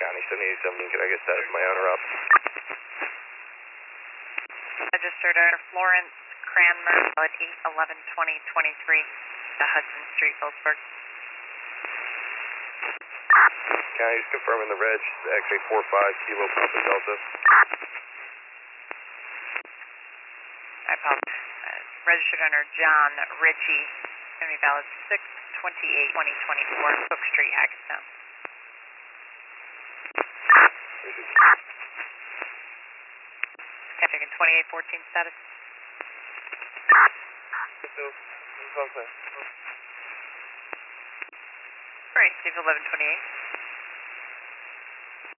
County 7817, could I get status of my owner up? Registered owner Florence Cranmer, 8/11/2023, the Hudson Street, Phillipsburg. County, just confirming the reg, X-ray 45 Kilo Papa Delta. I apologize. Registered owner John Ritchie, going to be valid 6/28/2024, Cook Street, Hackettstown. Checking 2814 status. Right, Steve 1128.